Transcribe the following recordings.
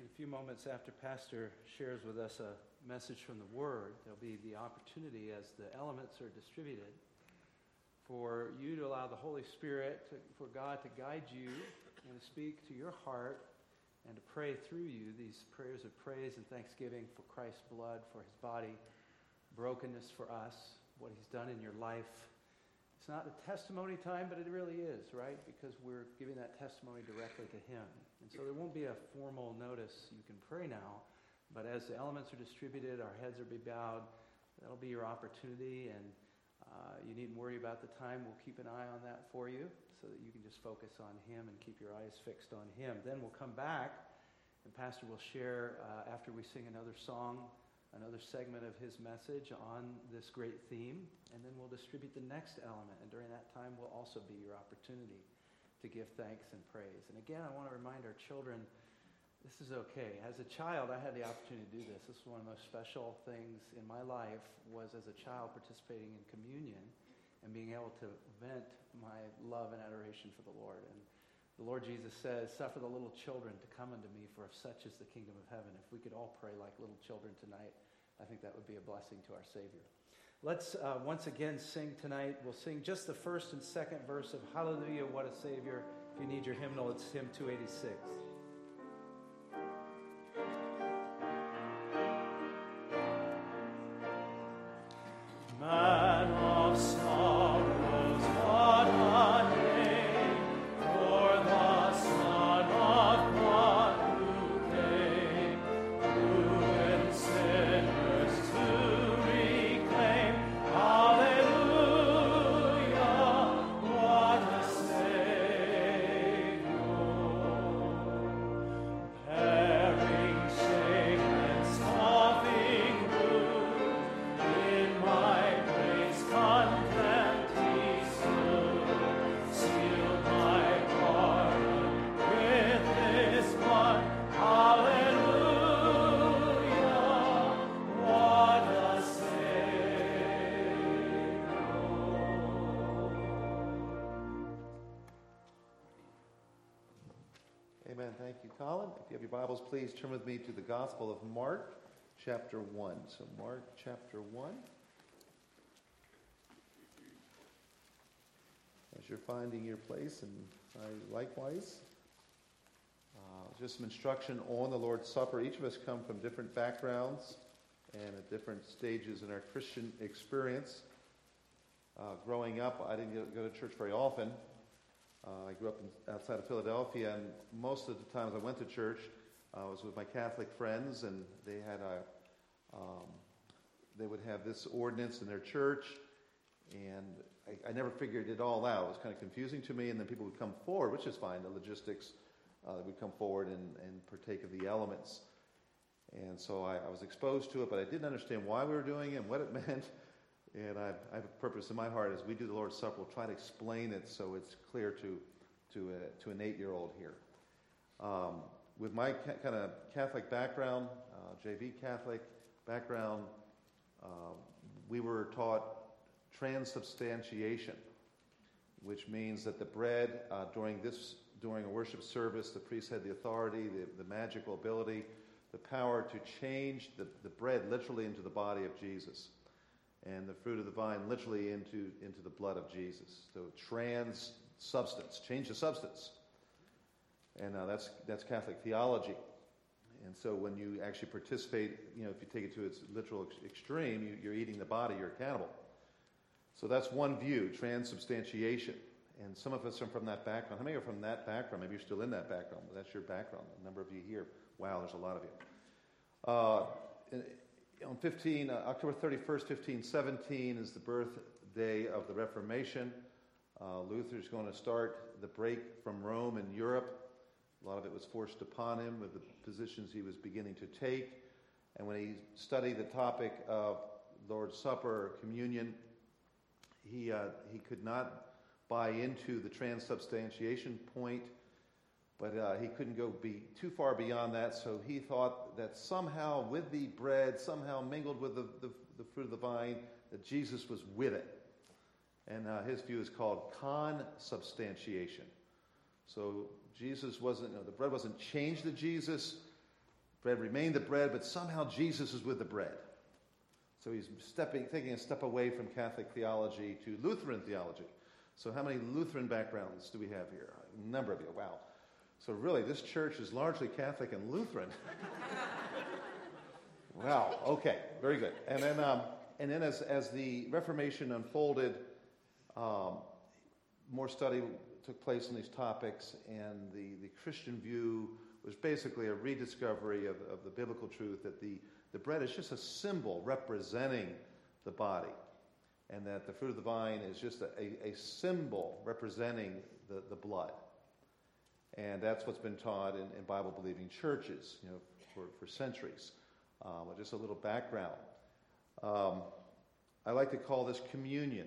In a few moments after Pastor shares with us a message from the Word, there'll be the opportunity as the elements are distributed for you to allow the Holy Spirit, for God to guide you and to speak to your heart and to pray through you these prayers of praise and thanksgiving for Christ's blood, for his body, brokenness for us, what he's done in your life. It's not a testimony time, but it really is, right? Because we're giving that testimony directly to him. And so there won't be a formal notice. You can pray now, but as the elements are distributed, our heads are be bowed. That'll be your opportunity, and you needn't worry about the time. We'll keep an eye on that for you so that you can just focus on him and keep your eyes fixed on him. Then we'll come back, and Pastor will share, after we sing another song, another segment of his message on this great theme, and then we'll distribute the next element. And during that time will also be your opportunity to give thanks and praise. And again, I want to remind our children, this is okay. As a child, I had the opportunity to do this. This was one of the most special things in my life, was as a child participating in communion and being able to vent my love and adoration for the Lord. And the Lord Jesus says, "Suffer the little children to come unto me, for of such is the kingdom of heaven." If we could all pray like little children tonight, I think that would be a blessing to our Savior. Let's once again sing tonight. We'll sing just the first and second verse of Hallelujah, What a Savior. If you need your hymnal, it's hymn 286. Man of sorrows, what a name for the Son of God who came, ruined sinners to reclaim. Hallelujah, what a Savior. Bearing shame and scoffing rude, in my contempt he stood, sealed my pardon with his blood. Hallelujah, what a Savior. Amen. Thank you, Colin. If you have your Bibles, please turn with me to the Gospel of Mark, chapter 1. So Mark, chapter 1. As you're finding your place, and I likewise. Just some instruction on the Lord's Supper. Each of us come from different backgrounds and at different stages in our Christian experience. Growing up, I didn't go to church very often. I grew up outside of Philadelphia, and most of the times I went to church, I was with my Catholic friends, and they would have this ordinance in their church, and I never figured it all out. It was kind of confusing to me, and then people would come forward, which is fine, the logistics, they would come forward and partake of the elements. And so I was exposed to it, but I didn't understand why we were doing it and what it meant. And I have a purpose in my heart. As we do the Lord's Supper, we'll try to explain it so it's clear to an 8-year-old here. With my kind of Catholic background, JV Catholic background, we were taught transubstantiation, which means that the bread during a worship service, the priest had the authority, the magical ability, the power to change the bread literally into the body of Jesus, and the fruit of the vine literally into the blood of Jesus. So trans-substance, change the substance. And that's Catholic theology. And so when you actually participate, if you take it to its literal extreme, you're eating the body, you're a cannibal. So that's one view, transubstantiation. And some of us are from that background. How many are from that background? Maybe you're still in that background, but that's your background. A number of you here. Wow, there's a lot of you. On October 31st, 1517 is the birthday of the Reformation. Luther's going to start the break from Rome in Europe. A lot of it was forced upon him with the positions he was beginning to take. And when he studied the topic of Lord's Supper or communion, he could not buy into the transubstantiation point, but he couldn't go too far beyond that, so he thought that somehow with the bread, somehow mingled with the fruit of the vine, that Jesus was with it. And his view is called consubstantiation. So Jesus wasn't, the bread wasn't changed to Jesus, Bread remained the bread, but somehow Jesus is with the bread. So he's taking a step away from Catholic theology to Lutheran theology. So how many Lutheran backgrounds do we have here? A number of you. Wow. So really, this church is largely Catholic and Lutheran. Wow. Okay. Very good. And then as the Reformation unfolded, more study took place on these topics, and the Christian view was basically a rediscovery of the biblical truth that the bread is just a symbol representing the body, and that the fruit of the vine is just a symbol representing the blood. And that's what's been taught in Bible-believing churches, for centuries. Just a little background. I like to call this communion.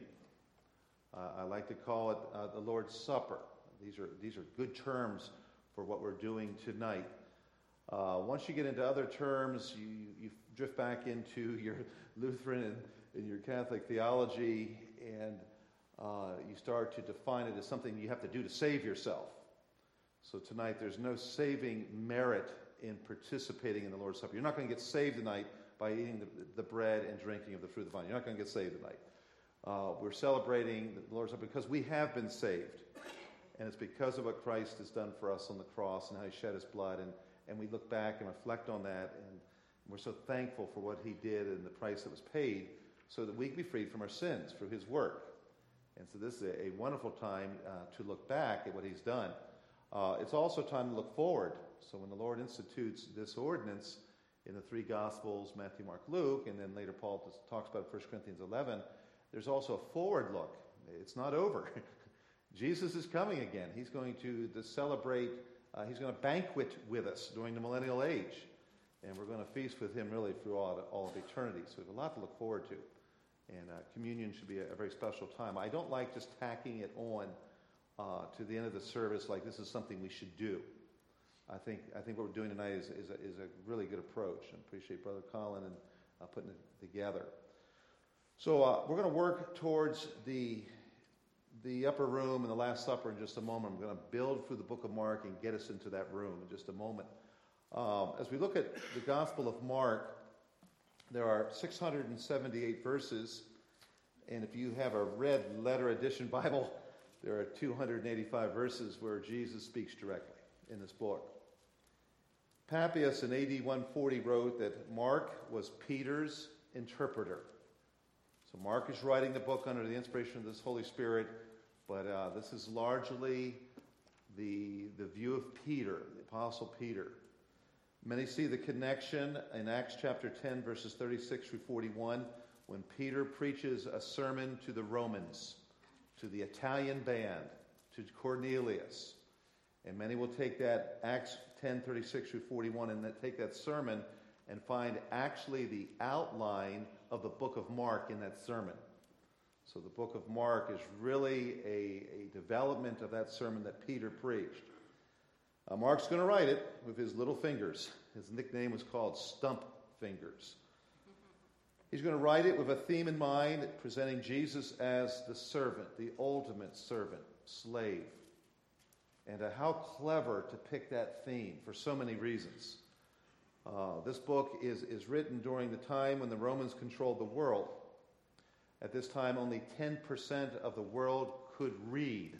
I like to call it the Lord's Supper. These are good terms for what we're doing tonight. Once you get into other terms, you drift back into your Lutheran and your Catholic theology, and you start to define it as something you have to do to save yourself. So tonight, there's no saving merit in participating in the Lord's Supper. You're not going to get saved tonight by eating the bread and drinking of the fruit of the vine. You're not going to get saved tonight. We're celebrating the Lord's Supper because we have been saved. And it's because of what Christ has done for us on the cross and how he shed his blood. And we look back and reflect on that. And we're so thankful for what he did and the price that was paid so that we can be freed from our sins through his work. And so this is a wonderful time to look back at what he's done. It's also time to look forward. So when the Lord institutes this ordinance in the three Gospels, Matthew, Mark, Luke, and then later Paul talks about 1 Corinthians 11, there's also a forward look. It's not over. Jesus is coming again. He's going to celebrate, he's going to banquet with us during the millennial age. And we're going to feast with him really through all of eternity. So we have a lot to look forward to. And communion should be a very special time. I don't like just tacking it on to the end of the service like this is something we should do. I think what we're doing tonight is a really good approach. I appreciate Brother Colin and putting it together. So we're going to work towards the upper room and the Last Supper in just a moment. I'm going to build through the book of Mark and get us into that room in just a moment. As we look at the Gospel of Mark, there are 678 verses, and if you have a red letter edition Bible, there are 285 verses where Jesus speaks directly in this book. Papias in AD 140 wrote that Mark was Peter's interpreter. So Mark is writing the book under the inspiration of this Holy Spirit, but this is largely the view of Peter, the Apostle Peter. Many see the connection in Acts chapter 10, verses 36 through 41, when Peter preaches a sermon to the Romans, to the Italian band, to Cornelius. And many will take that Acts 10, 36 through 41 and take that sermon and find actually the outline of the book of Mark in that sermon. So the book of Mark is really a development of that sermon that Peter preached. Mark's going to write it with his little fingers. His nickname was called Stump Fingers. He's going to write it with a theme in mind, presenting Jesus as the servant, the ultimate servant, slave. And how clever to pick that theme for so many reasons. This book is written during the time when the Romans controlled the world. At this time, only 10% of the world could read.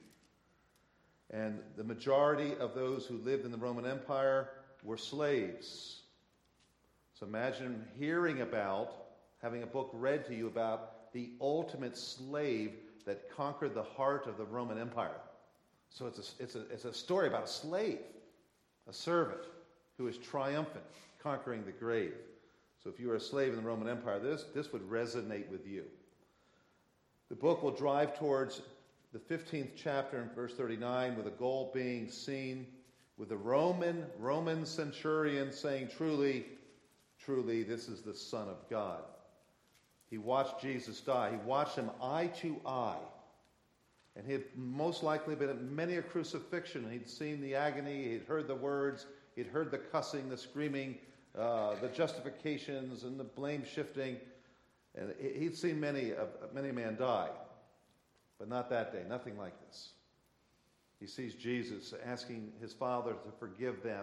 And the majority of those who lived in the Roman Empire were slaves. So imagine hearing about, having a book read to you about the ultimate slave that conquered the heart of the Roman Empire. So it's a story about a slave, a servant who is triumphant, conquering the grave. So if you were a slave in the Roman Empire, this would resonate with you. The book will drive towards the 15th chapter in verse 39, with a goal being seen with the Roman centurion saying, truly, truly, this is the Son of God. He watched Jesus die. He watched him eye to eye. And he had most likely been at many a crucifixion. He'd seen the agony. He'd heard the words. He'd heard the cussing, the screaming, the justifications, and the blame shifting. And he'd seen many a man die. But not that day, nothing like this. He sees Jesus asking his Father to forgive them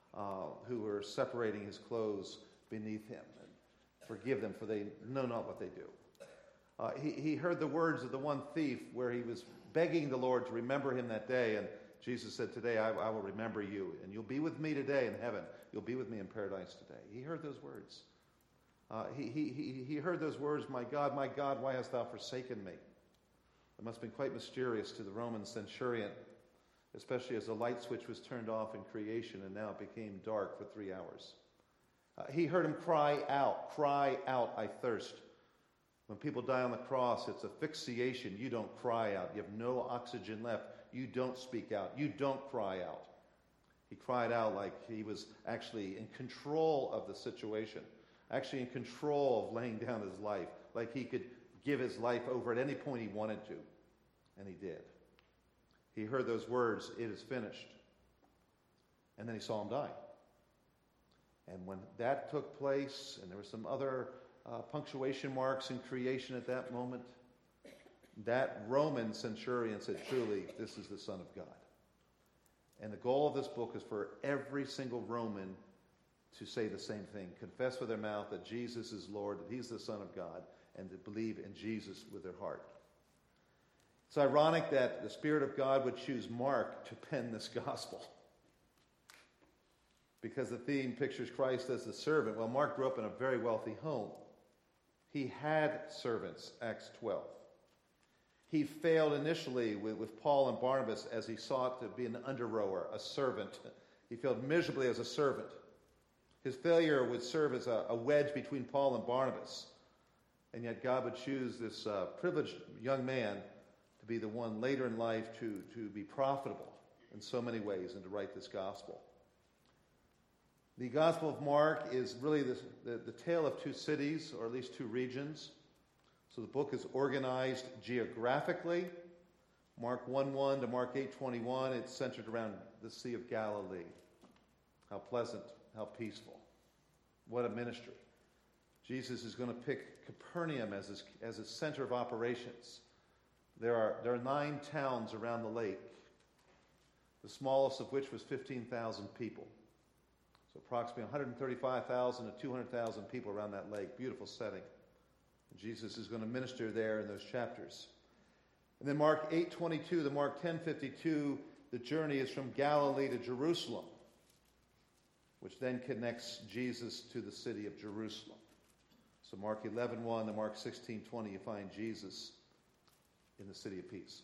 who were separating his clothes beneath him. And forgive them, for they know not what they do. He heard the words of the one thief where he was begging the Lord to remember him that day, and Jesus said, today I will remember you, and you'll be with me today in heaven. You'll be with me in paradise today. He heard those words. He heard those words, my God, why hast thou forsaken me? It must have been quite mysterious to the Roman centurion, especially as the light switch was turned off in creation and now it became dark for 3 hours. He heard him cry out, I thirst. When people die on the cross, it's asphyxiation. You don't cry out. You have no oxygen left. You don't speak out. You don't cry out. He cried out like he was actually in control of the situation, actually in control of laying down his life, like he could give his life over at any point he wanted to, and he did. He heard those words, it is finished, and then he saw him die. And when that took place, and there were some other punctuation marks in creation at that moment, that Roman centurion said, truly, this is the Son of God. And the goal of this book is for every single Roman to say the same thing. Confess with their mouth that Jesus is Lord, that he's the Son of God, and to believe in Jesus with their heart. It's ironic that the Spirit of God would choose Mark to pen this gospel, because the theme pictures Christ as the servant. Well, Mark grew up in a very wealthy home. He had servants, Acts 12. He failed initially with Paul and Barnabas as he sought to be an under-rower, a servant. He failed miserably as a servant. His failure would serve as a wedge between Paul and Barnabas. And yet God would choose this privileged young man to be the one later in life to be profitable in so many ways and to write this gospel. The Gospel of Mark is really the tale of two cities, or at least two regions. So the book is organized geographically. Mark 1:1 to Mark 8:21, it's centered around the Sea of Galilee. How pleasant, how peaceful. What a ministry. Jesus is going to pick Capernaum as his center of operations. There are 9 towns around the lake, the smallest of which was 15,000 people. So approximately 135,000 to 200,000 people around that lake. Beautiful setting. And Jesus is going to minister there in those chapters. And then Mark 8:22 to Mark 10:52, the journey is from Galilee to Jerusalem, which then connects Jesus to the city of Jerusalem. So Mark 11:1 to Mark 16:20, you find Jesus in the city of peace.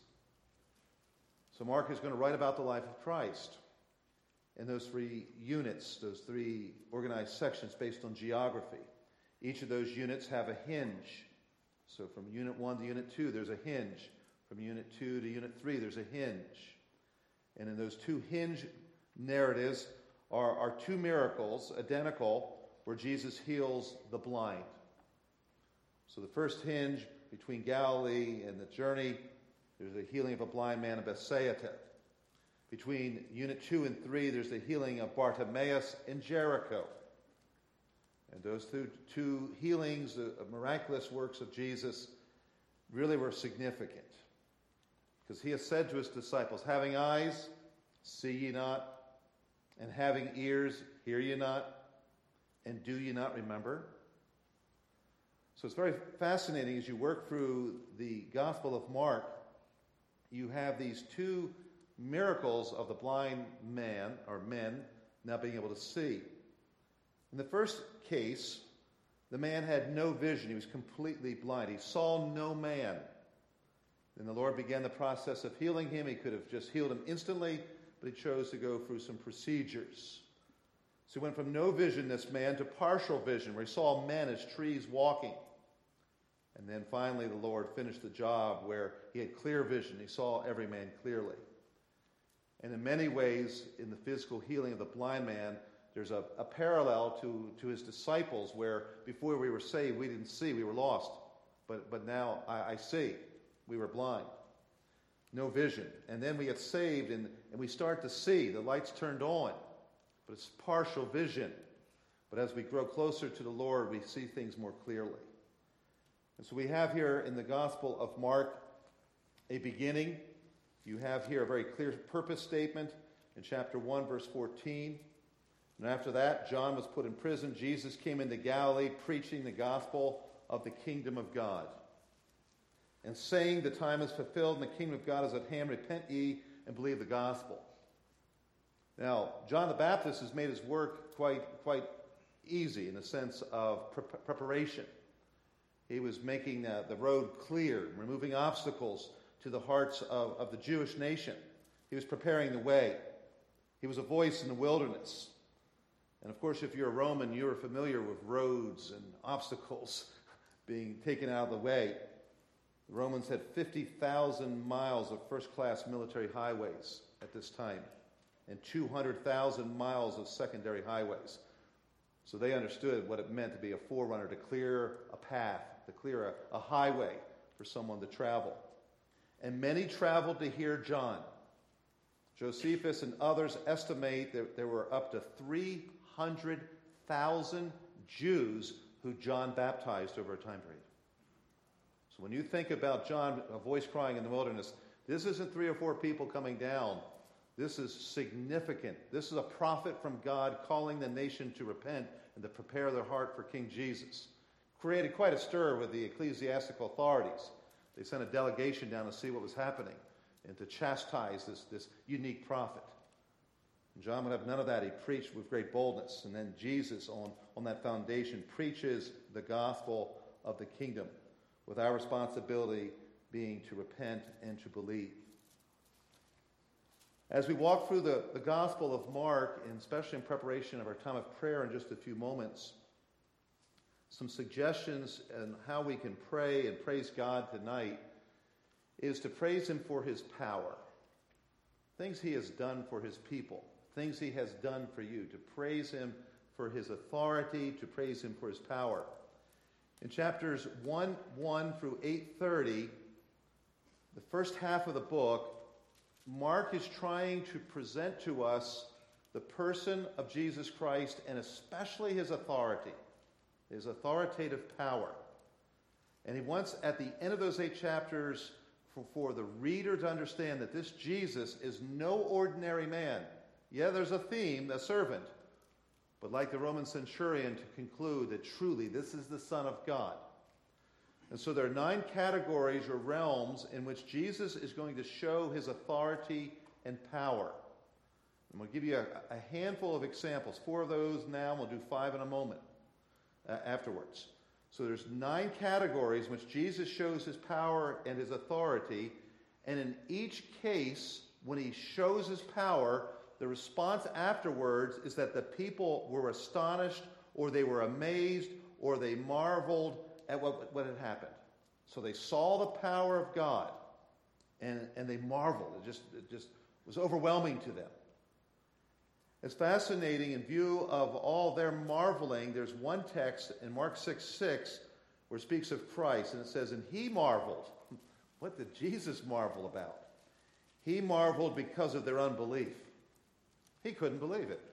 So Mark is going to write about the life of Christ in those 3 units, those 3 organized sections based on geography. Each of those units have a hinge. So from Unit 1 to Unit 2, there's a hinge. From Unit 2 to Unit 3, there's a hinge. And in those 2 hinge narratives are 2 miracles, identical, where Jesus heals the blind. So the first hinge between Galilee and the journey, there's a healing of a blind man in Bethsaida. Between Unit 2 and 3, there's the healing of Bartimaeus in Jericho. And those 2 healings, the miraculous works of Jesus, really were significant. Because he has said to his disciples, having eyes, see ye not, and having ears, hear ye not, and do ye not remember? So it's very fascinating as you work through the Gospel of Mark, you have these 2 miracles of the blind man, or men, now being able to see. In the first case, the man had no vision. He was completely blind. He saw no man. Then the Lord began the process of healing him. He could have just healed him instantly, but he chose to go through some procedures. So he went from no vision, this man, to partial vision, where he saw men as trees walking. And then finally the Lord finished the job where he had clear vision. He saw every man clearly. And in many ways, in the physical healing of the blind man, there's a parallel to his disciples, where before we were saved, we didn't see, we were lost. But now I see. We were blind. No vision. And then we get saved and we start to see. The light's turned on. But it's partial vision. But as we grow closer to the Lord, we see things more clearly. And so we have here in the Gospel of Mark a beginning. You have here a very clear purpose statement in chapter 1, verse 14. And after that, John was put in prison. Jesus came into Galilee preaching the gospel of the kingdom of God and saying, the time is fulfilled and the kingdom of God is at hand. Repent ye and believe the gospel. Now, John the Baptist has made his work quite easy in the sense of preparation. He was making the road clear, removing obstacles to the hearts of the Jewish nation. He was preparing the way. He was a voice in the wilderness. And of course, if you're a Roman, you're familiar with roads and obstacles being taken out of the way. The Romans had 50,000 miles of first-class military highways at this time and 200,000 miles of secondary highways. So they understood what it meant to be a forerunner, to clear a path, to clear a highway for someone to travel. And many traveled to hear John. Josephus and others estimate that there were up to 300,000 Jews who John baptized over a time period. So when you think about John, a voice crying in the wilderness, this isn't 3 or 4 people coming down. This is significant. This is a prophet from God calling the nation to repent and to prepare their heart for King Jesus. Created quite a stir with the ecclesiastical authorities. They sent a delegation down to see what was happening and to chastise this unique prophet. And John would have none of that. He preached with great boldness. And then Jesus, on that foundation, preaches the gospel of the kingdom, with our responsibility being to repent and to believe. As we walk through the Gospel of Mark, and especially in preparation of our time of prayer in just a few moments, some suggestions on how we can pray and praise God tonight is to praise Him for His power, things He has done for His people, things He has done for you, to praise Him for His authority, to praise Him for His power. In chapters 1:1 through 8:30, the first half of the book, Mark is trying to present to us the person of Jesus Christ and especially His authority, His authoritative power. And he wants, at the end of those 8 chapters, for the reader to understand that this Jesus is no ordinary man. Yeah, there's a theme, a servant, but like the Roman centurion, to conclude that truly this is the Son of God. And so there are 9 categories or realms in which Jesus is going to show His authority and power. I'm going to give you a handful of examples. 4 of those now, and we'll do 5 in a moment afterwards. So there's 9 categories in which Jesus shows His power and His authority. And in each case, when He shows His power, the response afterwards is that the people were astonished, or they were amazed, or they marveled at what had happened. So they saw the power of God, and they marveled. It just was overwhelming to them. It's fascinating in view of all their marveling. There's one text in Mark 6:6 where it speaks of Christ, and it says, and He marveled. What did Jesus marvel about? He marveled because of their unbelief. He couldn't believe it.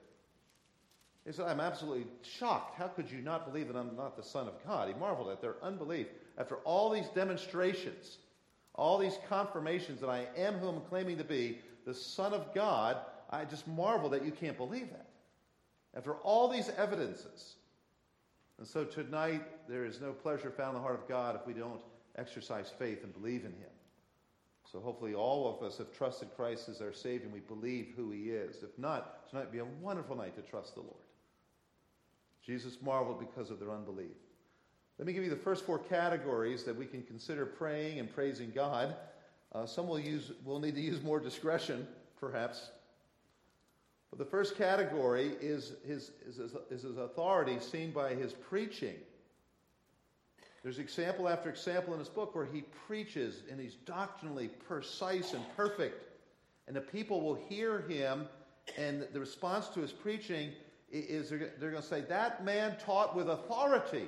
He said, I'm absolutely shocked. How could you not believe that I'm not the Son of God? He marveled at their unbelief. After all these demonstrations, all these confirmations that I am who I'm claiming to be, the Son of God, I just marvel that you can't believe that. After all these evidences. And so tonight, there is no pleasure found in the heart of God if we don't exercise faith and believe in Him. So hopefully all of us have trusted Christ as our Savior and we believe who He is. If not, tonight would be a wonderful night to trust the Lord. Jesus marveled because of their unbelief. Let me give you the first 4 categories that we can consider praying and praising God. Some will need to use more discretion, perhaps. But the first category is his authority seen by His preaching. There's example after example in this book where He preaches and He's doctrinally precise and perfect. And the people will hear Him, and the response to His preaching is they're going to say, that man taught with authority.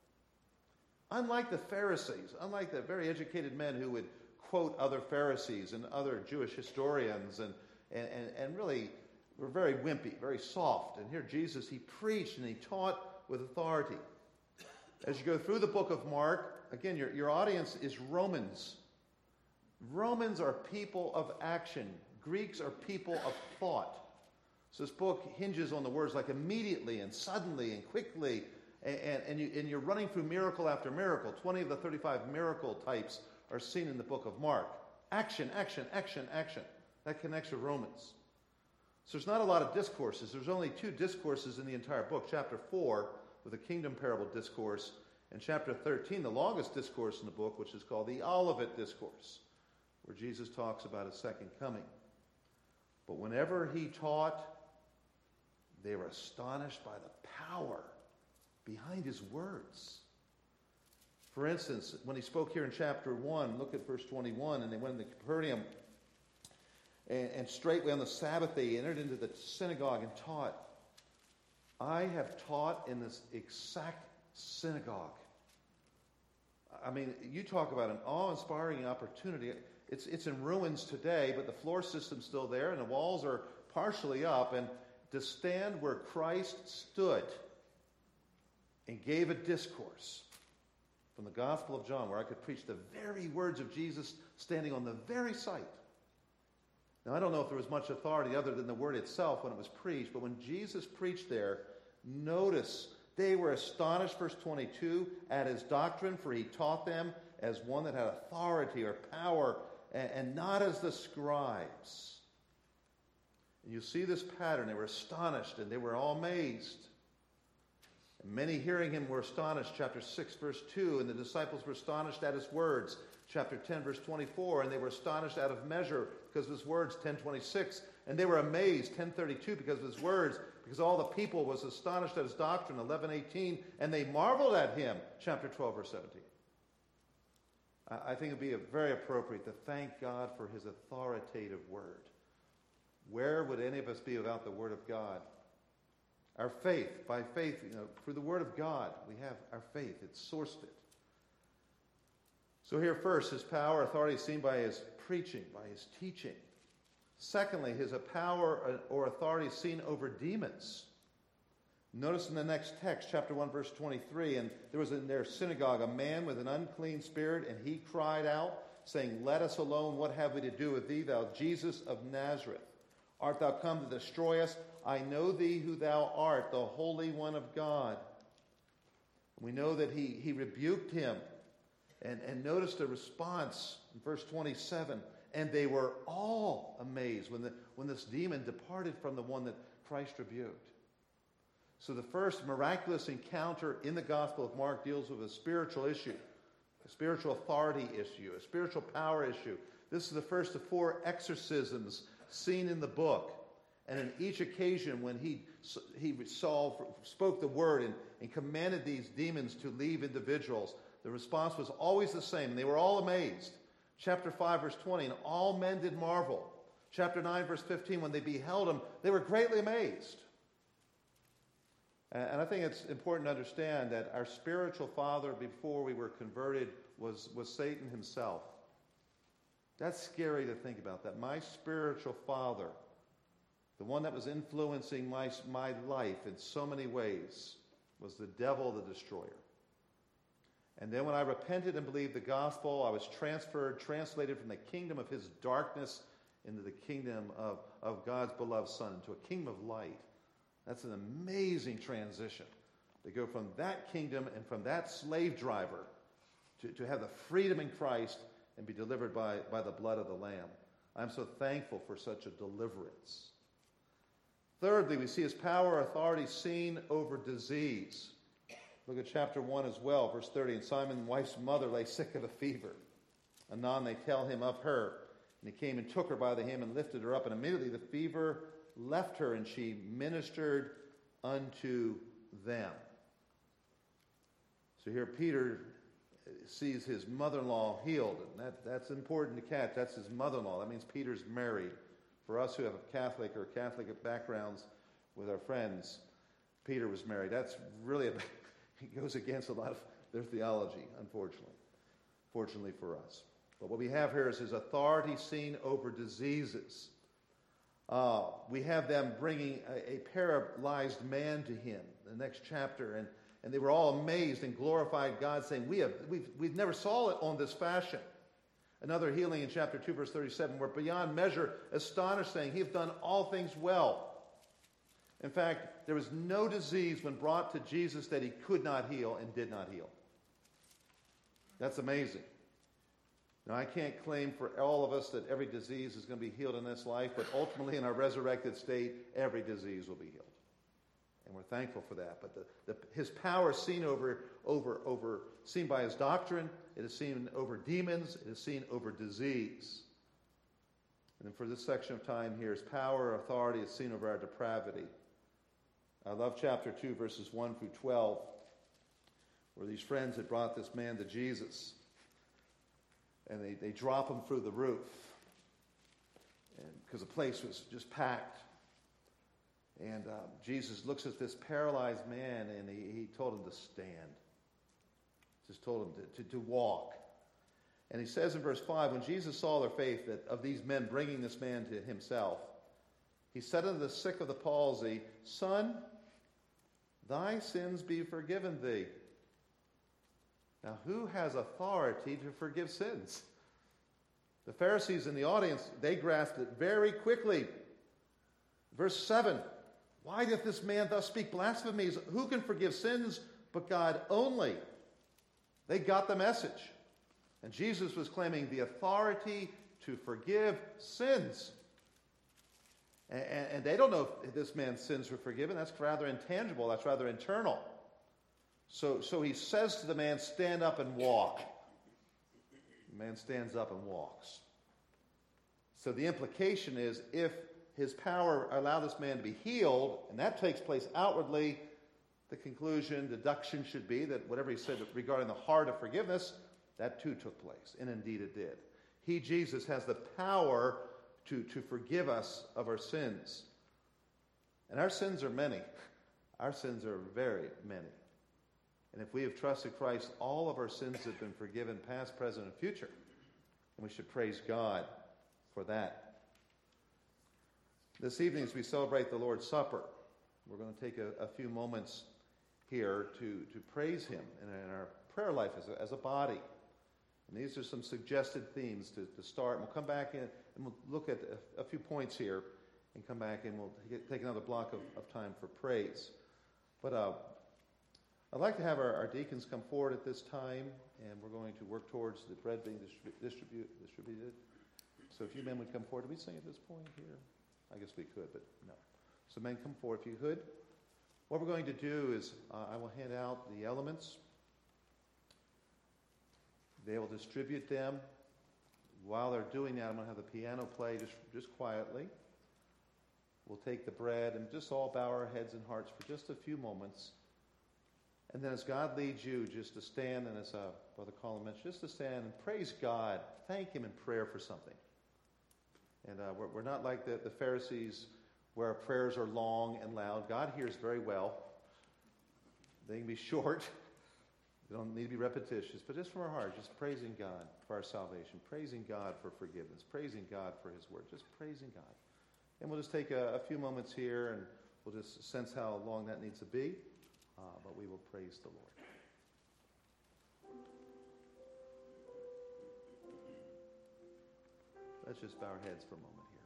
Unlike the Pharisees, unlike the very educated men who would quote other Pharisees and other Jewish historians and really were very wimpy, very soft. And here Jesus, He preached and He taught with authority. As you go through the book of Mark, again, your audience is Romans. Romans are people of action. Greeks are people of thought. So this book hinges on the words like immediately and suddenly and quickly, and you're running through miracle after miracle. 20 of the 35 miracle types are seen in the book of Mark. Action, action, action, action. That connects with Romans. So there's not a lot of discourses. There's only 2 discourses in the entire book. Chapter 4, with the kingdom parable discourse, and chapter 13, the longest discourse in the book, which is called the Olivet Discourse, where Jesus talks about his second coming. But whenever he taught, they were astonished by the power behind his words. For instance, when he spoke here in chapter 1, look at verse 21, and they went into Capernaum, and straightway on the Sabbath they entered into the synagogue and taught. I have taught in this exact synagogue. I mean, you talk about an awe-inspiring opportunity. It's in ruins today, but the floor system's still there, and the walls are partially up. And to stand where Christ stood and gave a discourse from the Gospel of John, where I could preach the very words of Jesus standing on the very site. Now, I don't know if there was much authority other than the word itself when it was preached, but when Jesus preached there, notice they were astonished, verse 22, at his doctrine, for he taught them as one that had authority or power, and not as the scribes. And you see this pattern. They were astonished, and they were all amazed. And many hearing him were astonished, chapter 6, verse 2, and the disciples were astonished at his words. Chapter 10, verse 24, and they were astonished out of measure because of his words, 10:26, and they were amazed, 10:32, because of his words, because all the people was astonished at his doctrine, 11:18, and they marveled at him, chapter 12, verse 17. I think it would be very appropriate to thank God for his authoritative word. Where would any of us be without the word of God? Our faith, by faith, through the word of God, we have our faith. It's sourced it. So here first, his power, authority is seen by his preaching, by his teaching. Secondly, his power or authority is seen over demons. Notice in the next text, chapter 1, verse 23, and there was in their synagogue a man with an unclean spirit, and he cried out, saying, "Let us alone, what have we to do with thee, thou Jesus of Nazareth? Art thou come to destroy us? I know thee who thou art, the Holy One of God." We know that he rebuked him. And notice the response in verse 27. And they were all amazed when this demon departed from the one that Christ rebuked. So the first miraculous encounter in the Gospel of Mark deals with a spiritual issue, a spiritual authority issue, a spiritual power issue. This is the first of 4 exorcisms seen in the book. And in each occasion when he spoke the word and commanded these demons to leave individuals, the response was always the same, and they were all amazed. Chapter 5, verse 20, and all men did marvel. Chapter 9, verse 15, when they beheld him, they were greatly amazed. And I think it's important to understand that our spiritual father before we were converted was Satan himself. That's scary to think about that. My spiritual father, the one that was influencing my life in so many ways, was the devil, the destroyer. And then when I repented and believed the gospel, I was translated from the kingdom of his darkness into the kingdom of God's beloved Son, into a kingdom of light. That's an amazing transition to go from that kingdom and from that slave driver to have the freedom in Christ and be delivered by the blood of the Lamb. I'm so thankful for such a deliverance. Thirdly, we see his power, authority seen over disease. Look at chapter 1 as well, verse 30. And Simon's wife's mother lay sick of a fever. Anon they tell him of her. And he came and took her by the hand and lifted her up. And immediately the fever left her, and she ministered unto them. So here Peter sees his mother-in-law healed. And that's important to catch. That's his mother-in-law. That means Peter's married. For us who have a Catholic or Catholic backgrounds with our friends, Peter was married. That's really it goes against a lot of their theology, unfortunately. Fortunately for us. But what we have here is his authority seen over diseases. We have them bringing a paralyzed man to him, the next chapter, and they were all amazed and glorified God, saying, we've never saw it on this fashion. Another healing in chapter 2, verse 37, we're beyond measure astonished, saying, he hath done all things well. In fact, there was no disease when brought to Jesus that he could not heal and did not heal. That's amazing. Now, I can't claim for all of us that every disease is going to be healed in this life, but ultimately in our resurrected state, every disease will be healed. And we're thankful for that. But his power is seen seen by his doctrine. It is seen over demons. It is seen over disease. And then for this section of time here, his power, authority is seen over our depravity. I love chapter 2, verses 1 through 12, where these friends had brought this man to Jesus. And they drop him through the roof. And because the place was just packed. And Jesus looks at this paralyzed man, and he told him to stand. Just told him to walk. And he says in verse 5, when Jesus saw their faith, that of these men bringing this man to himself, he said unto the sick of the palsy, Son, thy sins be forgiven thee. Now, who has authority to forgive sins? The Pharisees in the audience, they grasped it very quickly. Verse 7, why doth this man thus speak blasphemies? Who can forgive sins but God only? They got the message. And Jesus was claiming the authority to forgive sins. And they don't know if this man's sins were forgiven. That's rather intangible. That's rather internal. So he says to the man, stand up and walk. The man stands up and walks. So the implication is, if his power allowed this man to be healed, and that takes place outwardly, the conclusion, deduction should be that whatever he said regarding the heart of forgiveness, that too took place. And indeed it did. He, Jesus, has the power to forgive us of our sins. And our sins are many. Our sins are very many. And if we have trusted Christ, all of our sins have been forgiven, past, present, and future. And we should praise God for that. This evening, as we celebrate the Lord's Supper, we're going to take a few moments here to praise Him in our prayer life as a body. And these are some suggested themes to start. And we'll come back in and we'll look at a few points here and come back and we'll take another block of time for praise. But I'd like to have our deacons come forward at this time, and we're going to work towards the bread being distributed. So if you men would come forward. Do we sing at this point here? I guess we could, but no. So men, come forward if you could. What we're going to do is I will hand out the elements. They will distribute them. While they're doing that, I'm going to have the piano play just quietly. We'll take the bread and just all bow our heads and hearts for just a few moments. And then as God leads you, just to stand, and as Brother Colin mentioned, just to stand and praise God. Thank Him in prayer for something. And we're not like the Pharisees where our prayers are long and loud. God hears very well. They can be short. They don't need to be repetitious. But just from our heart, just praising God for our salvation. Praising God for forgiveness. Praising God for His word. Just praising God. And we'll just take a few moments here, and we'll just sense how long that needs to be. But we will praise the Lord. Let's just bow our heads for a moment here.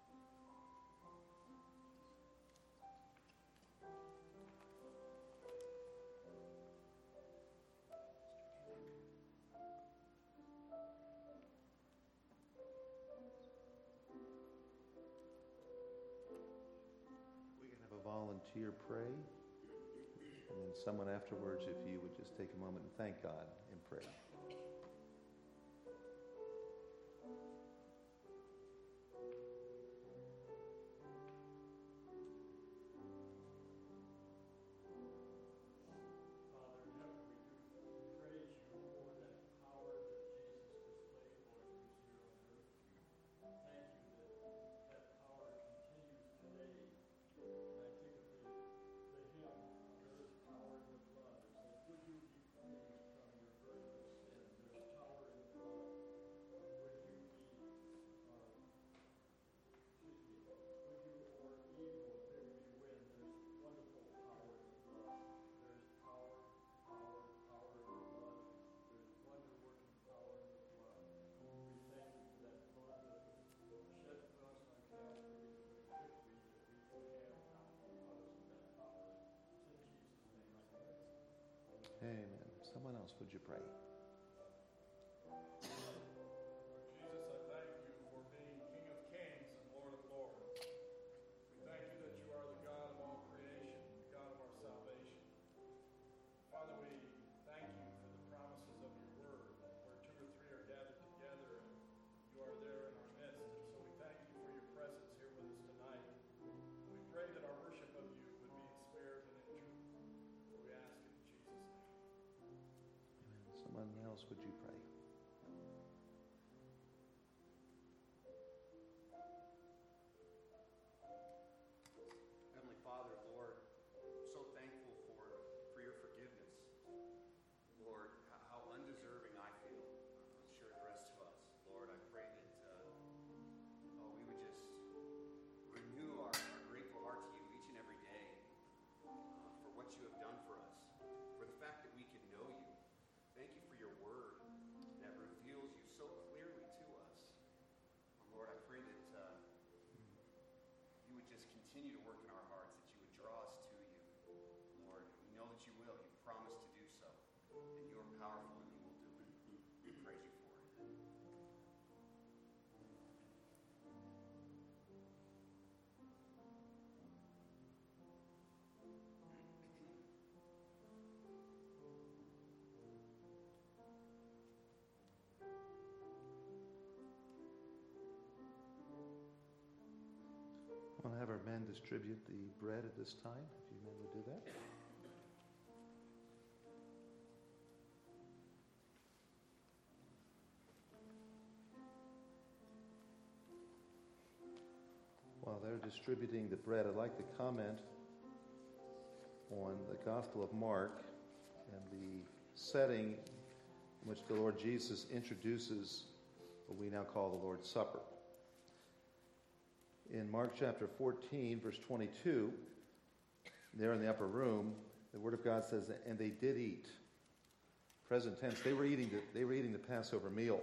We can have a volunteer pray. And then someone afterwards, if you would just take a moment and thank God in prayer. else, would you pray? Someone else, would you pray? Heavenly Father, Lord, I'm so thankful for your forgiveness. Lord, how undeserving I feel. I'm sure the rest of us. Lord, I pray that we would just renew our grateful heart to you each and every day for what you have done for us, for the fact that we can know you. Thank you for your word that reveals you so clearly to us. Lord, I pray that you would just continue to work in our hearts, that you would draw us to you. Lord, we know that you will. You promised to do so. And you are powerful and you will do it. We praise you for it. I want to have our men distribute the bread at this time, if you men would do that. While they're distributing the bread, I'd like to comment on the Gospel of Mark and the setting in which the Lord Jesus introduces what we now call the Lord's Supper. In Mark chapter 14, verse 22, there in the upper room, the Word of God says, and they did eat. Present tense, they were eating the Passover meal.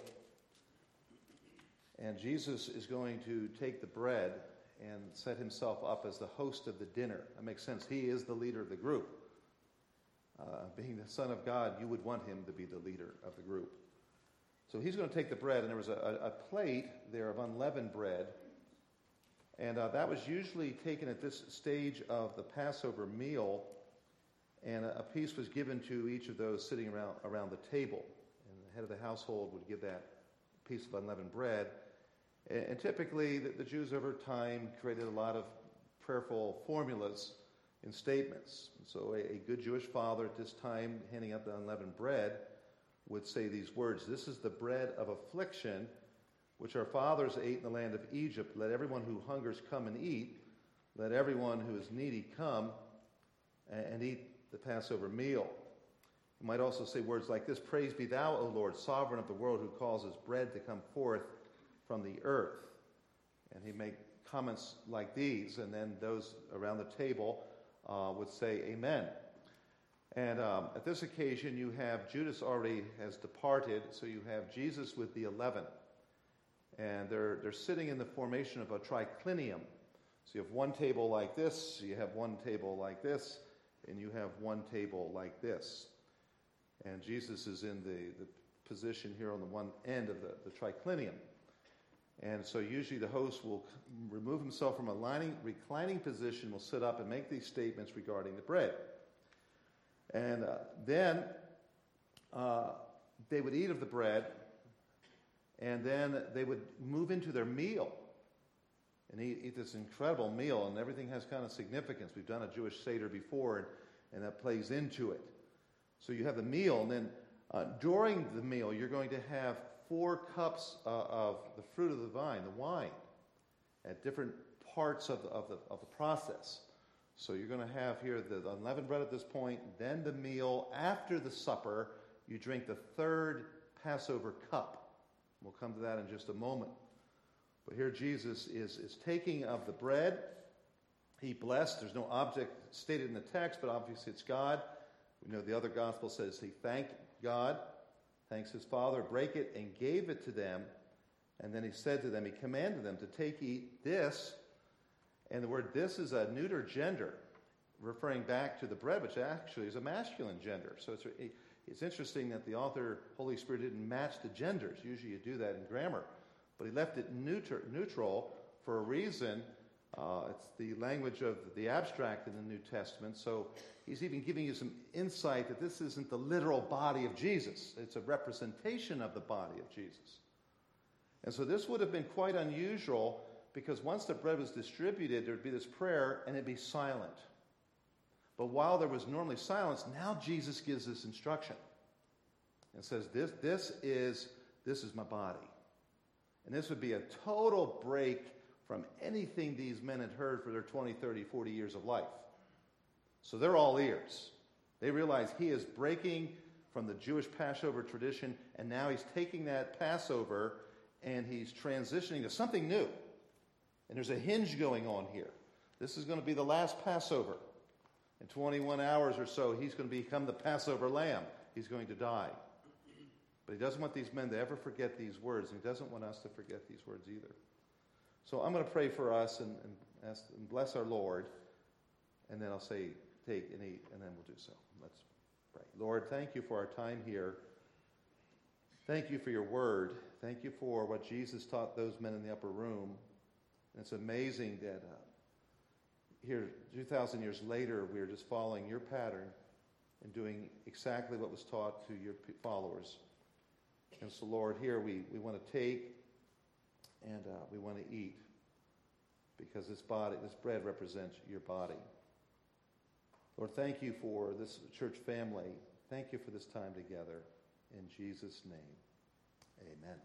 And Jesus is going to take the bread and set himself up as the host of the dinner. That makes sense. He is the leader of the group. Being the Son of God, you would want him to be the leader of the group. So he's going to take the bread, and there was a plate there of unleavened bread. And that was usually taken at this stage of the Passover meal, and a piece was given to each of those sitting around the table. And the head of the household would give that piece of unleavened bread. And typically, the Jews over time created a lot of prayerful formulas and statements. And so a good Jewish father at this time, handing out the unleavened bread, would say these words, "This is the bread of affliction, which our fathers ate in the land of Egypt. Let everyone who hungers come and eat. Let everyone who is needy come and eat the Passover meal." You might also say words like this, "Praise be thou, O Lord, sovereign of the world, who causes bread to come forth from the earth." And he'd make comments like these, and then those around the table would say amen. And at this occasion, you have Judas already has departed, so you have Jesus with the 11. And they're sitting in the formation of a triclinium. So you have one table like this, you have one table like this, and you have one table like this. And Jesus is in the position here on the one end of the triclinium. And so usually the host will remove himself from a reclining position, will sit up and make these statements regarding the bread. And then they would eat of the bread, and then they would move into their meal and eat this incredible meal, and everything has kind of significance. We've done a Jewish Seder before, and that plays into it. So you have the meal, and then during the meal, you're going to have 4 cups of the fruit of the vine, the wine, at different parts of the process. So you're going to have here the unleavened bread at this point, then the meal. After the supper, you drink the 3rd Passover cup. We'll come to that in just a moment. But here Jesus is taking of the bread. He blessed. There's no object stated in the text, but obviously it's God. We know the other gospel says he thanked God, thanks his Father, break it, and gave it to them. And then he said to them, he commanded them to take, eat this. And the word this is a neuter gender, referring back to the bread, which actually is a masculine gender. So It's interesting that the author, Holy Spirit, didn't match the genders. Usually you do that in grammar. But he left it neutral for a reason. It's the language of the abstract in the New Testament. So he's even giving you some insight that this isn't the literal body of Jesus. It's a representation of the body of Jesus. And so this would have been quite unusual, because once the bread was distributed, there would be this prayer and it'd be silent. But while there was normally silence, now Jesus gives this instruction and says, this is my body. And this would be a total break from anything these men had heard for their 20, 30, 40 years of life. So they're all ears. They realize he is breaking from the Jewish Passover tradition, and now he's taking that Passover and he's transitioning to something new. And there's a hinge going on here. This is going to be the last Passover. In 21 hours or so, he's going to become the Passover lamb. He's going to die. But he doesn't want these men to ever forget these words, and he doesn't want us to forget these words either. So I'm going to pray for us and bless our Lord, and then I'll say, take and eat, and then we'll do so. Let's pray. Lord, thank you for our time here. Thank you for your word. Thank you for what Jesus taught those men in the upper room. And it's amazing that here, 2,000 years later, we are just following your pattern and doing exactly what was taught to your followers. And so, Lord, here we want to take and we want to eat, because this bread represents your body. Lord, thank you for this church family. Thank you for this time together. In Jesus' name, amen.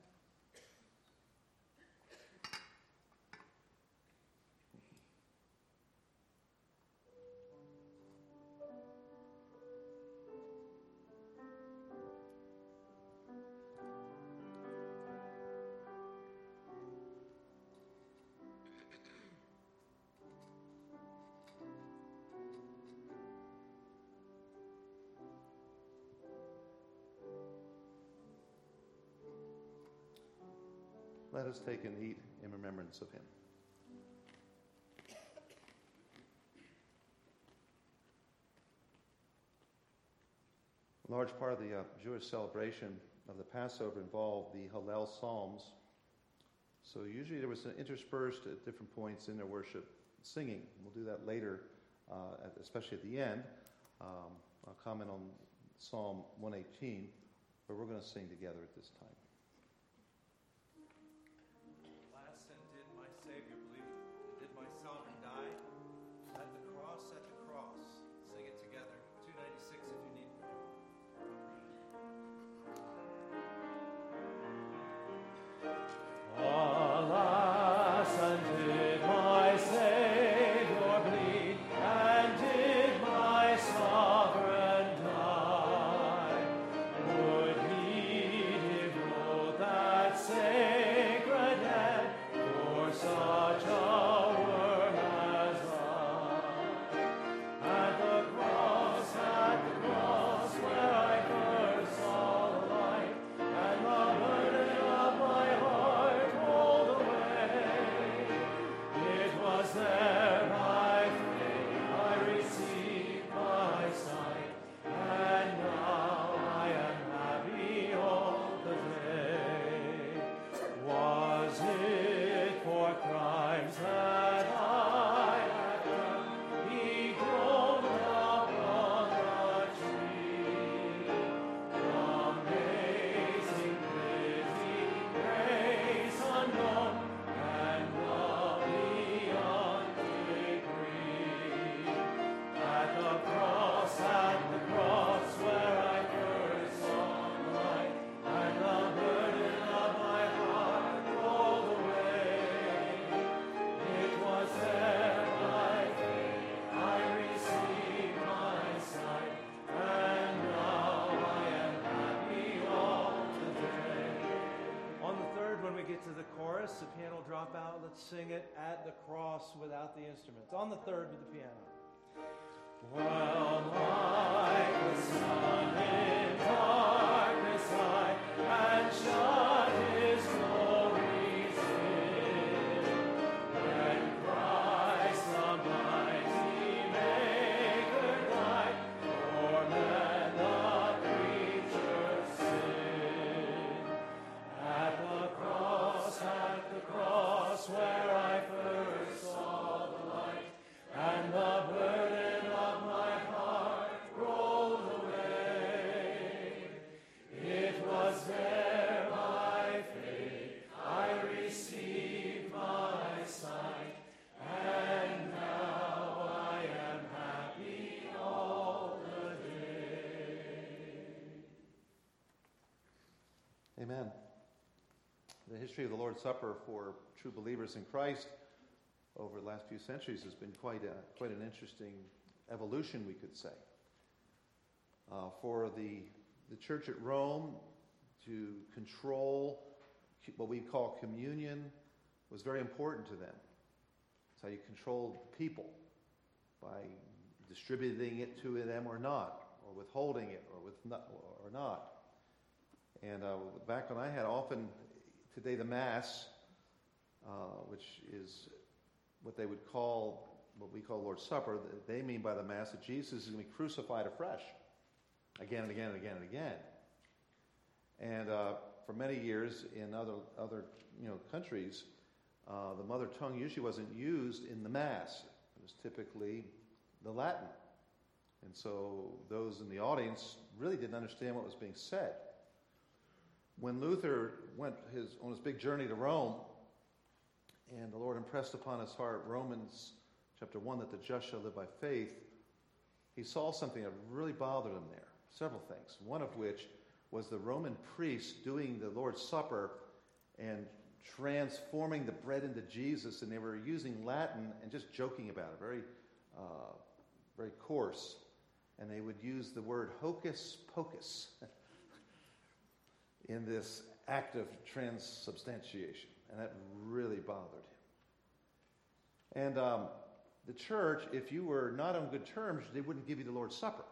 Let us take and eat in remembrance of him. A large part of the Jewish celebration of the Passover involved the Hallel Psalms. So usually there was interspersed at different points in their worship singing. We'll do that later, especially at the end. I'll comment on Psalm 118, but we're going to sing together at this time. The piano will drop out. Let's sing it at the cross without the instruments. On the third with the piano. Well, like the sun in darkness high, and shut his glories in, when Christ the mighty Maker died, for man the creature. Amen. The history of the Lord's Supper for true believers in Christ over the last few centuries has been quite an interesting evolution, we could say. For the church at Rome to control what we call communion was very important to them. It's how you controlled people, by distributing it to them or not, or withholding it or not. And back when I had often, today the Mass, which is what they would call, what we call Lord's Supper, they mean by the Mass that Jesus is going to be crucified afresh, again and again and again and again. And for many years in other countries, the mother tongue usually wasn't used in the Mass. It was typically the Latin. And so those in the audience really didn't understand what was being said. When Luther went on his big journey to Rome, and the Lord impressed upon his heart Romans chapter 1 that the just shall live by faith, he saw something that really bothered him there. Several things. One of which was the Roman priests doing the Lord's Supper and transforming the bread into Jesus, and they were using Latin and just joking about it, very coarse. And they would use the word hocus pocus in this act of transubstantiation, and that really bothered him. And the church, if you were not on good terms, they wouldn't give you the Lord's Supper.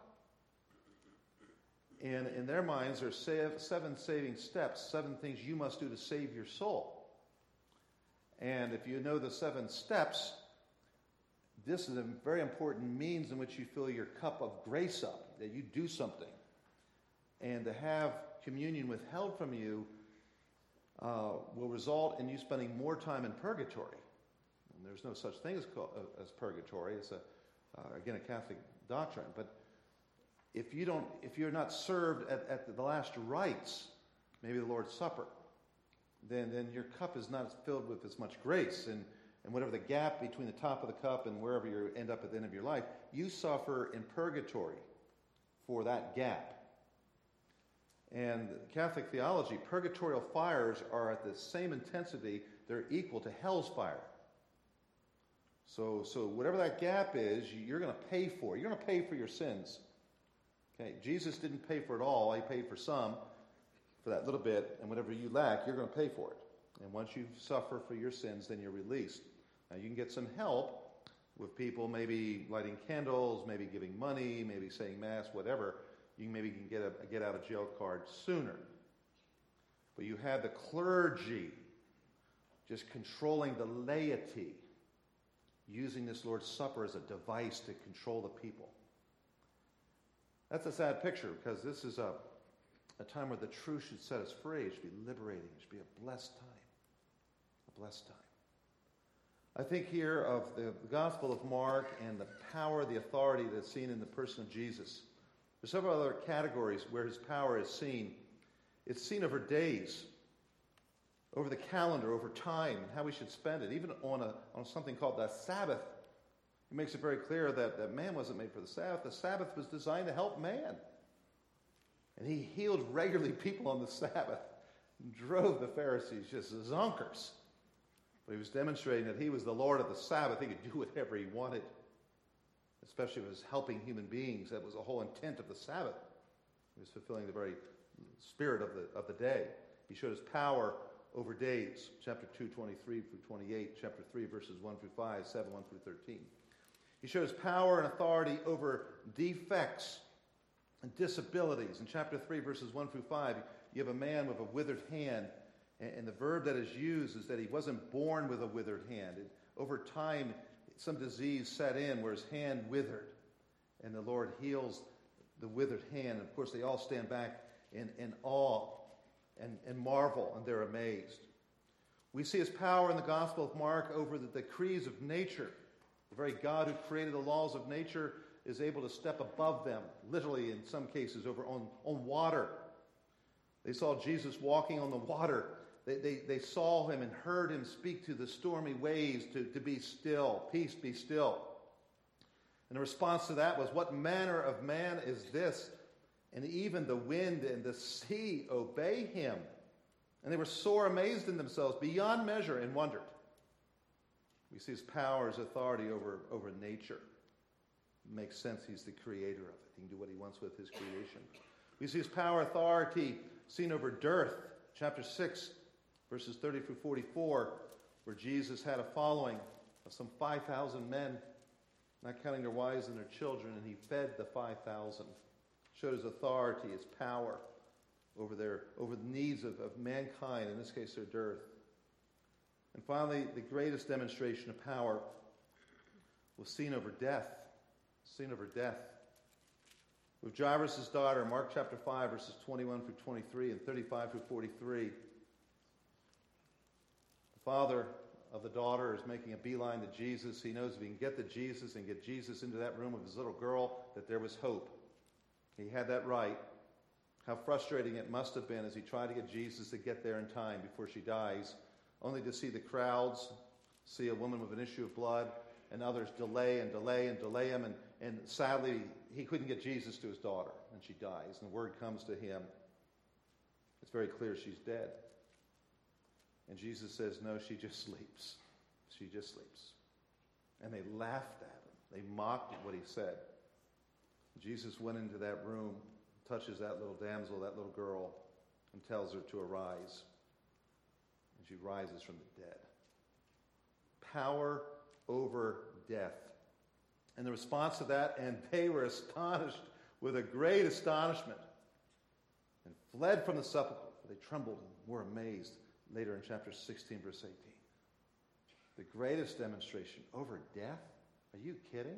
And in their minds, there's 7 saving steps, 7 things you must do to save your soul. And if you know the 7 steps, this is a very important means in which you fill your cup of grace up, that you do something. And to have communion withheld from you will result in you spending more time in purgatory. And there's no such thing as purgatory. It's again a Catholic doctrine. But if you're not served at the last rites, maybe the Lord's Supper, then your cup is not filled with as much grace, and whatever the gap between the top of the cup and wherever you end up at the end of your life, you suffer in purgatory for that gap. And Catholic theology, purgatorial fires are at the same intensity, they're equal to hell's fire. So whatever that gap is, you're going to pay for. You're going to pay for your sins. Okay, Jesus didn't pay for it all. He paid for some, for that little bit, and whatever you lack, you're going to pay for it. And once you suffer for your sins, then you're released. Now, you can get some help with people maybe lighting candles, maybe giving money, maybe saying Mass, whatever. You maybe can get a get out of jail card sooner. But you have the clergy just controlling the laity, using this Lord's Supper as a device to control the people. That's a sad picture, because this is a time where the truth should set us free. It should be liberating. It should be a blessed time. A blessed time. I think here of the Gospel of Mark and the power, the authority that's seen in the person of Jesus. There's several other categories where his power is seen. It's seen over days, over the calendar, over time, and how we should spend it, even on something called the Sabbath. He makes it very clear that man wasn't made for the Sabbath. The Sabbath was designed to help man. And he healed regularly people on the Sabbath and drove the Pharisees just zonkers. But he was demonstrating that he was the Lord of the Sabbath. He could do whatever he wanted, especially if it was helping human beings. That was the whole intent of the Sabbath. He was fulfilling the very spirit of the day. He showed his power over days. Chapter 2, 23 through 28. Chapter 3, verses 1 through 5, 7, 1 through 13. He shows power and authority over defects and disabilities. In chapter 3, verses 1 through 5, you have a man with a withered hand, and the verb that is used is that he wasn't born with a withered hand. Over time, some disease set in where his hand withered, and the Lord heals the withered hand. And of course, they all stand back in awe and marvel, and they're amazed. We see his power in the Gospel of Mark over the decrees of nature. The very God who created the laws of nature is able to step above them, literally in some cases over on water. They saw Jesus walking on the water. They saw him and heard him speak to the stormy waves to be still. Peace, be still. And the response to that was, what manner of man is this? And even the wind and the sea obey him. And they were sore amazed in themselves beyond measure and wondered. We see his power, his authority over nature. It makes sense. He's the creator of it. He can do what he wants with his creation. We see his power, authority seen over dearth. Chapter 6, verses 30 through 44, where Jesus had a following of some 5,000 men, not counting their wives and their children, and he fed the 5,000. Showed his authority, his power over the needs of mankind, in this case their dearth. And finally, the greatest demonstration of power was seen over death. Seen over death. With Jairus' daughter, Mark chapter 5, verses 21 through 23 and 35 through 43. The father of the daughter is making a beeline to Jesus. He knows if he can get to Jesus and get Jesus into that room with his little girl, that there was hope. He had that right. How frustrating it must have been as he tried to get Jesus to get there in time before she dies, only to see the crowds, see a woman with an issue of blood, and others delay him. And sadly, he couldn't get Jesus to his daughter, and she dies. And the word comes to him. It's very clear she's dead. And Jesus says, no, she just sleeps. She just sleeps. And they laughed at him. They mocked at what he said. Jesus went into that room, touches that little damsel, that little girl, and tells her to arise. And she rises from the dead. Power over death. And the response to that, and they were astonished with a great astonishment and fled from the sepulchre. They trembled and were amazed. Later in chapter 16, verse 18. The greatest demonstration over death? Are you kidding?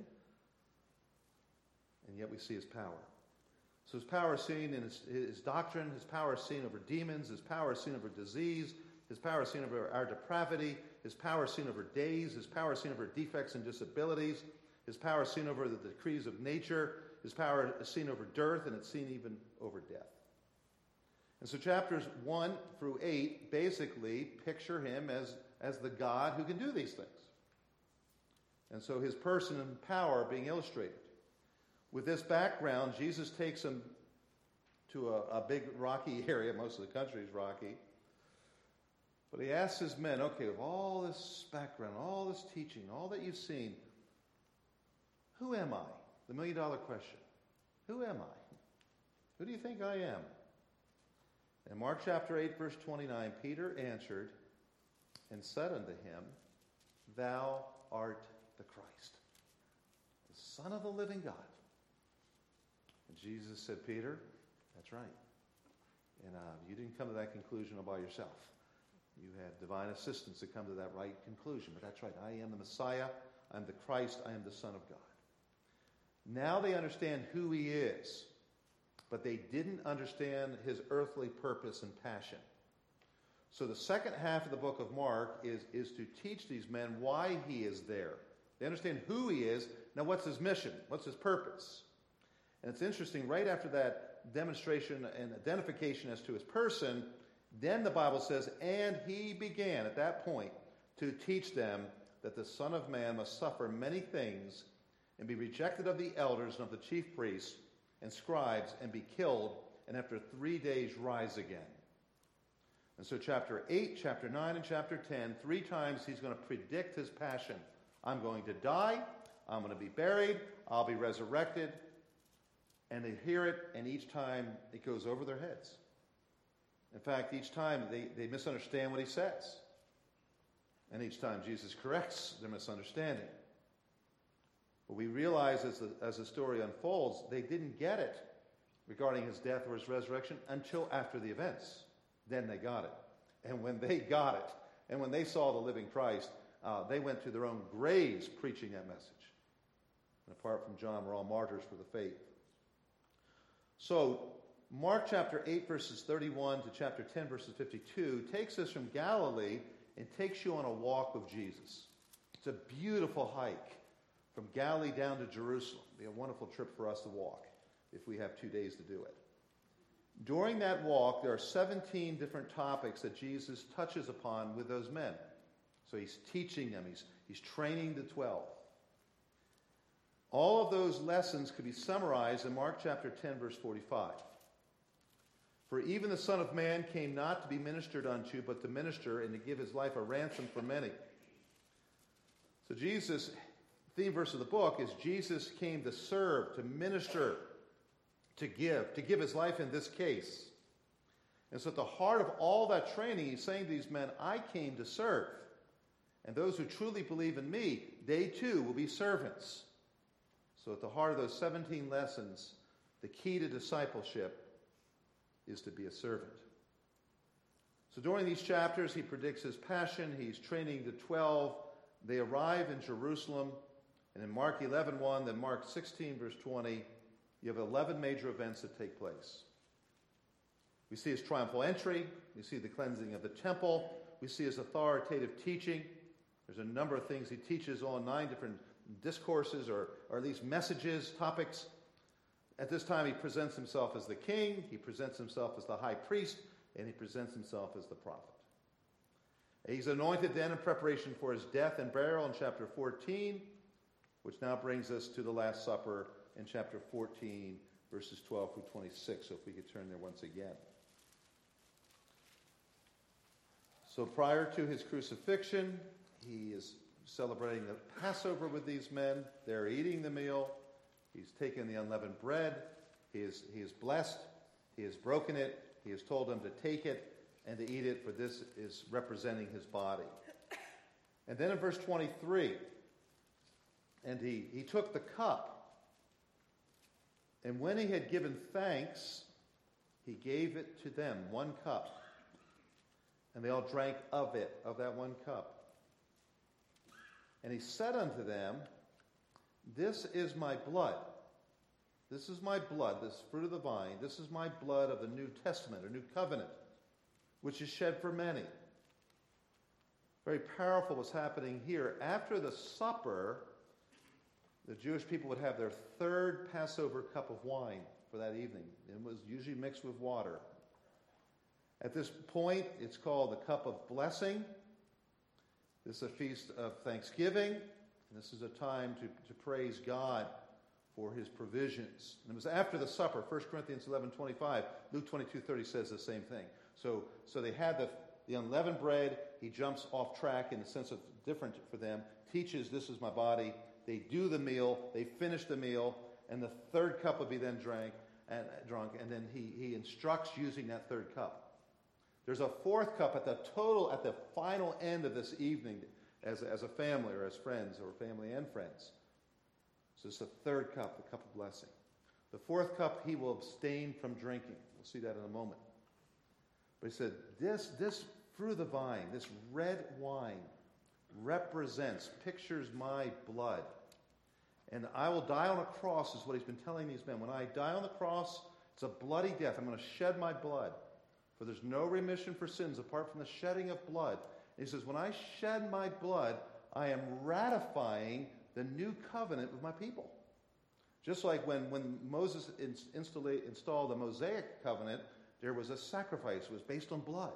And yet we see his power. So his power is seen in his doctrine. His power is seen over demons. His power is seen over disease. His power is seen over our depravity. His power is seen over days. His power is seen over defects and disabilities. His power is seen over the decrees of nature. His power is seen over dearth, and it's seen even over death. And so chapters 1 through 8 basically picture him as the God who can do these things. And so his person and power being illustrated. With this background, Jesus takes him to a big rocky area. Most of the country is rocky. But he asks his men, okay, with all this background, all this teaching, all that you've seen, who am I? The million-dollar question. Who am I? Who do you think I am? In Mark chapter 8, verse 29, Peter answered and said unto him, Thou art the Christ, the Son of the living God. And Jesus said, Peter, that's right. And you didn't come to that conclusion all by yourself. You had divine assistance to come to that right conclusion. But that's right. I am the Messiah. I'm the Christ. I am the Son of God. Now they understand who he is. But they didn't understand his earthly purpose and passion. So the second half of the book of Mark is to teach these men why he is there. They understand who he is. Now what's his mission? What's his purpose? And it's interesting, right after that demonstration and identification as to his person, then the Bible says, and he began at that point to teach them that the Son of Man must suffer many things and be rejected of the elders and of the chief priests and scribes, and be killed, and after 3 days rise again. And so chapter 8, chapter 9, and chapter 10, 3 times he's going to predict his passion. I'm going to die, I'm going to be buried, I'll be resurrected. And they hear it, and each time it goes over their heads. In fact, each time they misunderstand what he says. And each time Jesus corrects their misunderstanding. But we realize as the story unfolds, they didn't get it regarding his death or his resurrection until after the events. Then they got it. And when they got it, and when they saw the living Christ, they went to their own graves preaching that message. And apart from John, we're all martyrs for the faith. So, Mark chapter 8, verses 31 to chapter 10, verses 52, takes us from Galilee and takes you on a walk with Jesus. It's a beautiful hike. From Galilee down to Jerusalem. It'll be a wonderful trip for us to walk if we have 2 days to do it. During that walk, there are 17 different topics that Jesus touches upon with those men. So he's teaching them. He's training the 12. All of those lessons could be summarized in Mark chapter 10, verse 45. For even the Son of Man came not to be ministered unto, but to minister and to give his life a ransom for many. So Jesus, the theme verse of the book is Jesus came to serve, to minister, to give his life in this case. And so at the heart of all that training, he's saying to these men, I came to serve. And those who truly believe in me, they too will be servants. So at the heart of those 17 lessons, the key to discipleship is to be a servant. So during these chapters, he predicts his passion. He's training the 12. They arrive in Jerusalem. And in Mark 11:1, then Mark 16, verse 20, you have 11 major events that take place. We see his triumphal entry. We see the cleansing of the temple. We see his authoritative teaching. There's a number of things he teaches on 9 different discourses or at least messages, topics. At this time, he presents himself as the king, he presents himself as the high priest, and he presents himself as the prophet. He's anointed then in preparation for his death and burial in chapter 14, which now brings us to the Last Supper in chapter 14, verses 12 through 26. So if we could turn there once again. So prior to his crucifixion, he is celebrating the Passover with these men. They're eating the meal. He's taken the unleavened bread. He is blessed. He has broken it. He has told them to take it and to eat it, for this is representing his body. And then in verse 23, and he took the cup, and when he had given thanks, he gave it to them, 1 cup. And they all drank of it, of that 1 cup. And he said unto them, this is my blood. This is my blood, this fruit of the vine. This is my blood of the New Testament, or New Covenant, which is shed for many. Very powerful what's happening here. After the supper, the Jewish people would have their 3rd Passover cup of wine for that evening. It was usually mixed with water. At this point, it's called the cup of blessing. This is a feast of thanksgiving. This is a time to praise God for his provisions. And it was after the supper, 1 Corinthians 11:25. Luke 22:30 says the same thing. So they had the unleavened bread. He jumps off track in the sense of different for them. Teaches, this is my body. They do the meal. They finish the meal. And the 3rd cup will be then drunk. And then he instructs using that 3rd cup. There's a 4th cup at the final end of this evening as a family or as friends or family and friends. So it's the 3rd cup, the cup of blessing. The 4th cup he will abstain from drinking. We'll see that in a moment. But he said, this fruit of the vine, this red wine, pictures my blood. And I will die on a cross, is what he's been telling these men. When I die on the cross, it's a bloody death. I'm going to shed my blood. For there's no remission for sins apart from the shedding of blood. And he says, when I shed my blood, I am ratifying the new covenant with my people. Just like when Moses installed the Mosaic covenant, there was a sacrifice. It was based on blood.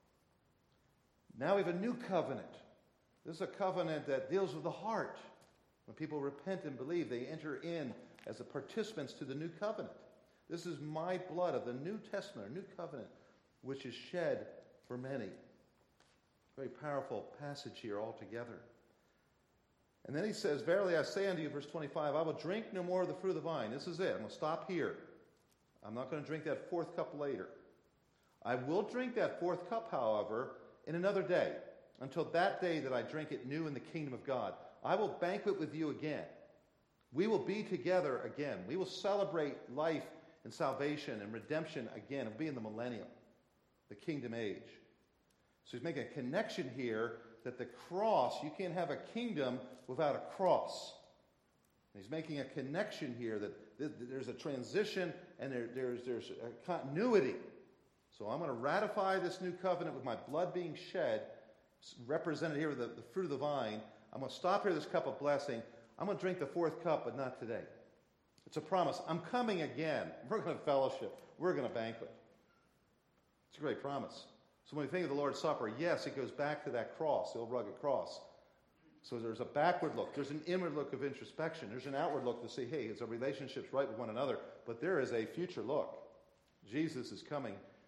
Now we have a new covenant. This is a covenant that deals with the heart. When people repent and believe, they enter in as the participants to the new covenant. This is my blood of the New Testament, or new covenant, which is shed for many. Very powerful passage here altogether. And then he says, verily I say unto you, verse 25, I will drink no more of the fruit of the vine. This is it. I'm going to stop here. I'm not going to drink that 4th cup later. I will drink that 4th cup, however, in another day, until that day that I drink it new in the kingdom of God. I will banquet with you again. We will be together again. We will celebrate life and salvation and redemption again. It'll be in the millennium, the kingdom age. So he's making a connection here that the cross, you can't have a kingdom without a cross. And he's making a connection here that there's a transition and there's a continuity. So I'm going to ratify this new covenant with my blood being shed, represented here with the fruit of the vine. I'm going to stop here this cup of blessing. I'm going to drink the 4th cup, but not today. It's a promise. I'm coming again. We're going to fellowship. We're going to banquet. It's a great promise. So when we think of the Lord's Supper, yes, it goes back to that cross, the old rugged cross. So there's a backward look. There's an inward look of introspection. There's an outward look to see, hey, is our relationships right with one another? But there is a future look. Jesus is coming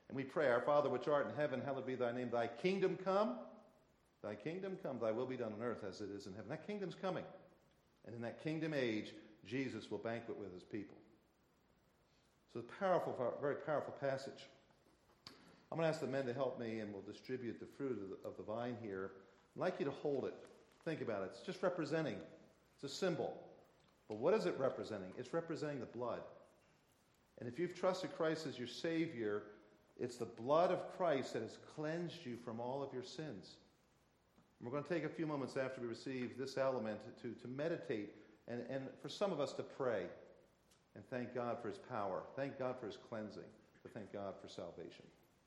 And we pray, Our Father which art in heaven, hallowed be thy name. Thy kingdom come. Thy kingdom come. Thy will be done on earth as it is in heaven. That kingdom's coming. And in that kingdom age, Jesus will banquet with his people. So it's a powerful, very powerful passage. I'm going to ask the men to help me, and we'll distribute the fruit of the vine here. I'd like you to hold it. Think about it. It's just representing. It's a symbol. But what is it representing? It's representing the blood. And if you've trusted Christ as your Savior, it's the blood of Christ that has cleansed you from all of your sins. And we're going to take a few moments after we receive this element to meditate, and for some of us to pray and thank God for his power, thank God for his cleansing, but thank God for salvation.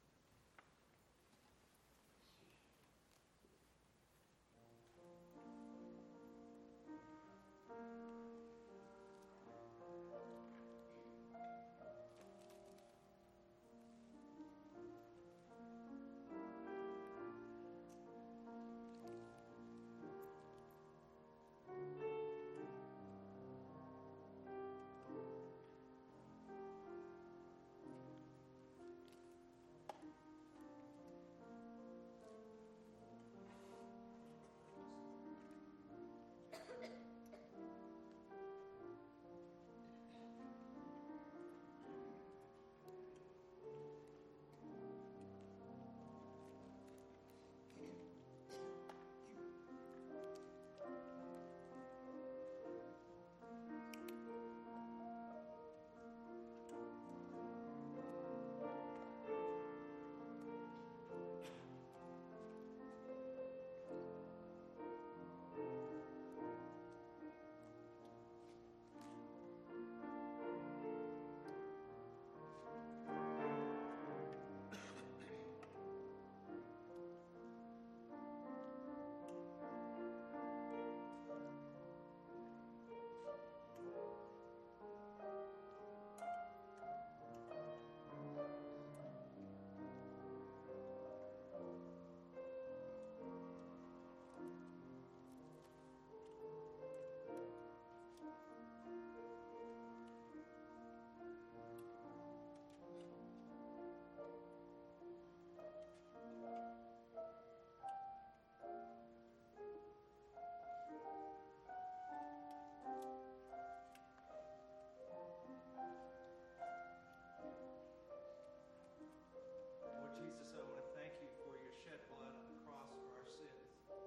Lord Jesus, I want to thank you for your shed blood on the cross for our sins.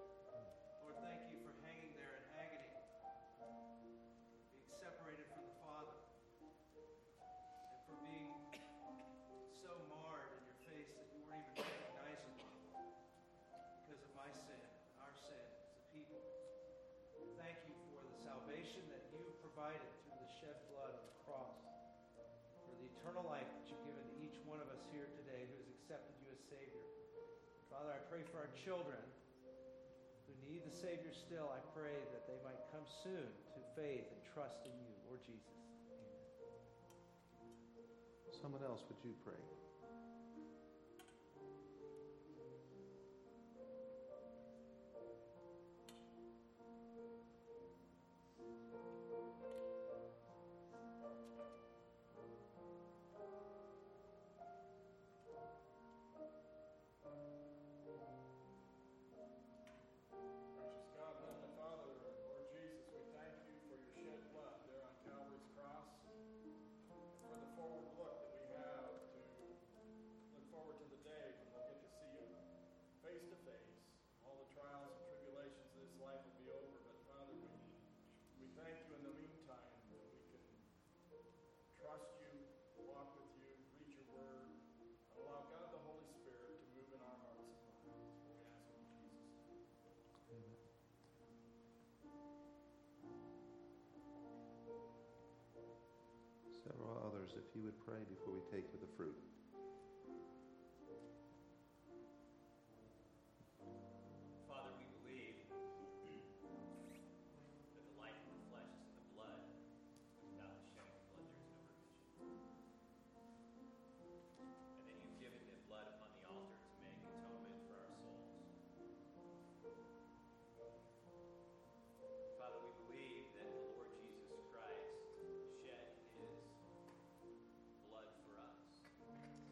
Lord, thank you for hanging there in agony, being separated from the Father, and for being so marred in your face that you weren't even recognizable because of my sin, our sin as a people. Thank you for the salvation that you provided through the shed blood on the cross, for the eternal life that you've given to each one of us here today who has accepted you as Savior. Father, I pray for our children who need the Savior still. I pray that they might come soon to faith and trust in you, Lord Jesus. Amen. Someone else, would you pray? Gracious God, Heavenly Father, Lord Jesus, we thank you for your shed blood there on Calvary's cross, for the forward look that we have to look forward to the day when we'll get to see you face to face. All the trials and tribulations of this life will be over, but Father, we thank you in the meantime that we can trust you, walk with you, read your word, and allow God the Holy Spirit to move in our hearts and minds. We ask in Jesus' name. Several others, if you would pray before we take with the fruit. Father, we believe that the life of the flesh is in the blood. Without the shedding of blood, there is no remission. And that you've given the blood upon the altar to make atonement for our souls. Father, we believe that the Lord Jesus Christ shed his blood for us.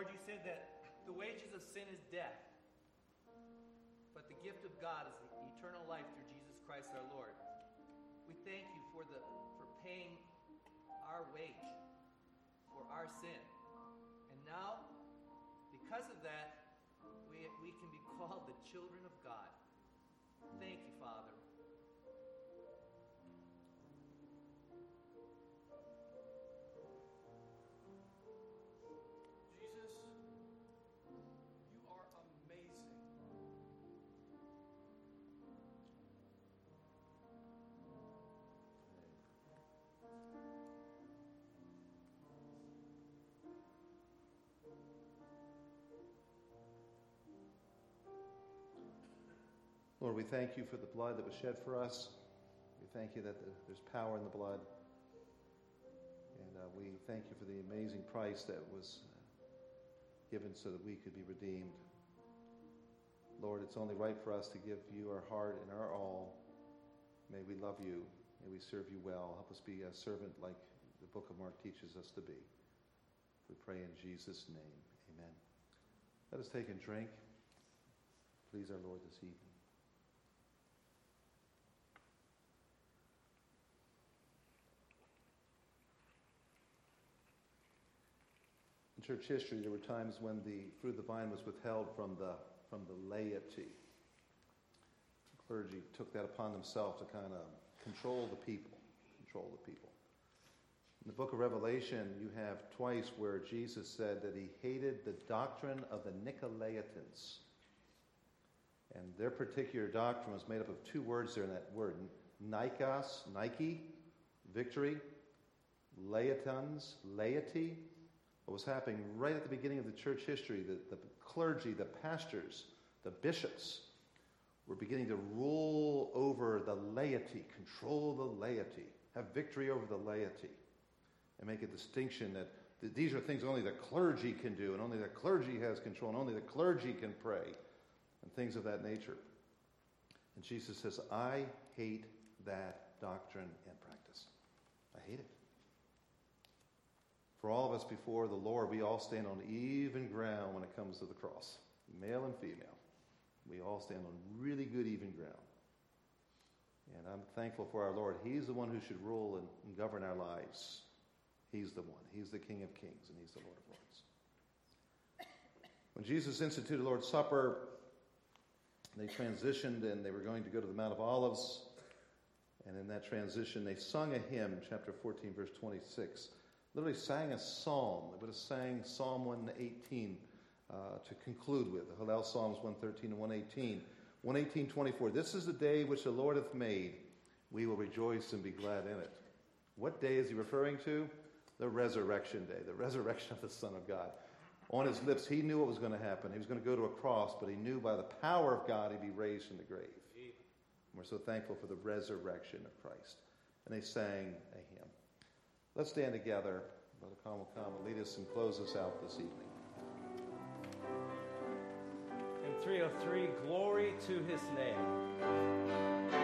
Lord, you said that the wages of sin is death, but the gift of God is eternal life through Jesus Christ our Lord. We thank you for paying our wage for our sin. And now, because of that, we can be called the children of God. Thank you, Father. Jesus, you are amazing. Lord, we thank you for the blood that was shed for us. We thank you that there's power in the blood. And we thank you for the amazing price that was given so that we could be redeemed. Lord, it's only right for us to give you our heart and our all. May we love you. May we serve you well. Help us be a servant like the book of Mark teaches us to be. We pray in Jesus' name. Amen. Let us take and drink. Please our Lord this evening. In church history, there were times when the fruit of the vine was withheld from the laity. The clergy took that upon themselves to kind of control the people. In the book of Revelation, you have twice where Jesus said that he hated the doctrine of the Nicolaitans. And their particular doctrine was made up of two words there in that word. Nikos, Nike, victory. Laitans, laity. What was happening right at the beginning of the church history, the clergy, the pastors, the bishops were beginning to rule over the laity, control the laity, have victory over the laity, and make a distinction that these are things only the clergy can do, and only the clergy has control, and only the clergy can pray, and things of that nature. And Jesus says, I hate that doctrine and practice. I hate it. For all of us before the Lord, we all stand on even ground when it comes to the cross, male and female. We all stand on really good even ground. And I'm thankful for our Lord. He's the one who should rule and govern our lives. He's the one. He's the King of Kings, and he's the Lord of Lords. When Jesus instituted the Lord's Supper, they transitioned and they were going to go to the Mount of Olives. And in that transition, they sung a hymn, chapter 14, verse 26. Literally sang a psalm. They would have sang Psalm 118 to conclude with. The Hallel Psalms 113 and 118. 118:24. This is the day which the Lord hath made. We will rejoice and be glad in it. What day is he referring to? The resurrection day, the resurrection of the Son of God. On his lips, he knew what was going to happen. He was going to go to a cross, but he knew by the power of God he'd be raised from the grave. And we're so thankful for the resurrection of Christ. And they sang a hymn. Let's stand together. Brother Con will come and lead us and close us out this evening. In 303, glory to his name.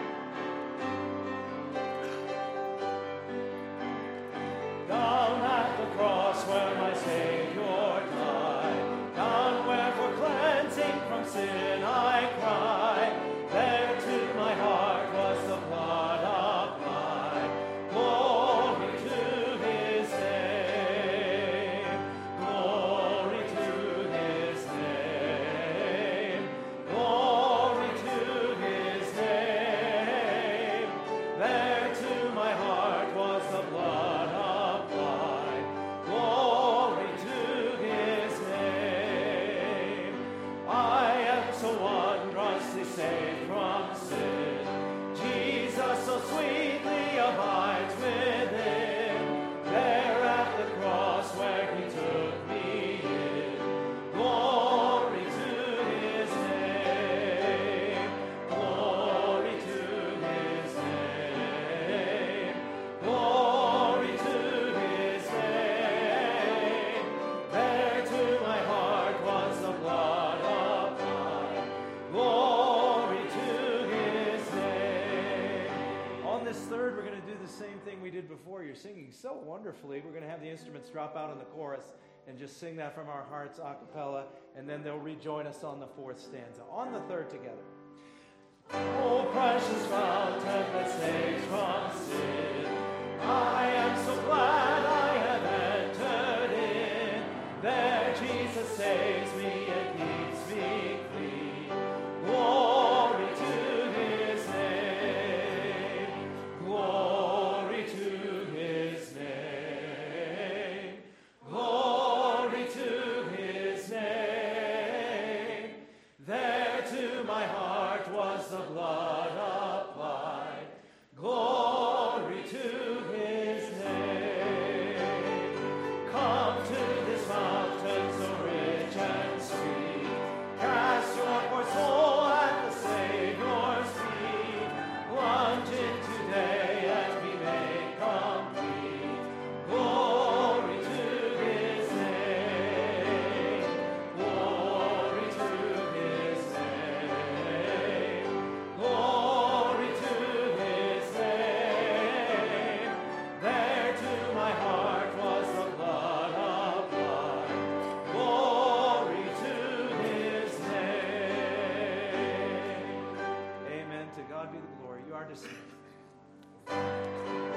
Down at the cross where my Savior died, down where for cleansing from sin I cry, there to my heart was the blood applied. Glory to his name, glory to his name, glory to his name. There to my heart was the blood applied. Glory to his name. I am so wondrously saved from sin. Jesus so sweetly abides within. There at the cross where he took me in. Glory to his name. Glory to his name. Glory to his name. There to my heart was the blood applied. Glory to his name. On this third, we're going to do the same thing we did before. You're singing so wonderfully. We're going to have the instruments drop out in the chorus. and just sing that from our hearts a cappella, and then they'll rejoin us on the fourth stanza. On the third together. Oh, precious fountain that saves from sin, I am so glad I have entered in. There Jesus saves me and keeps me clean.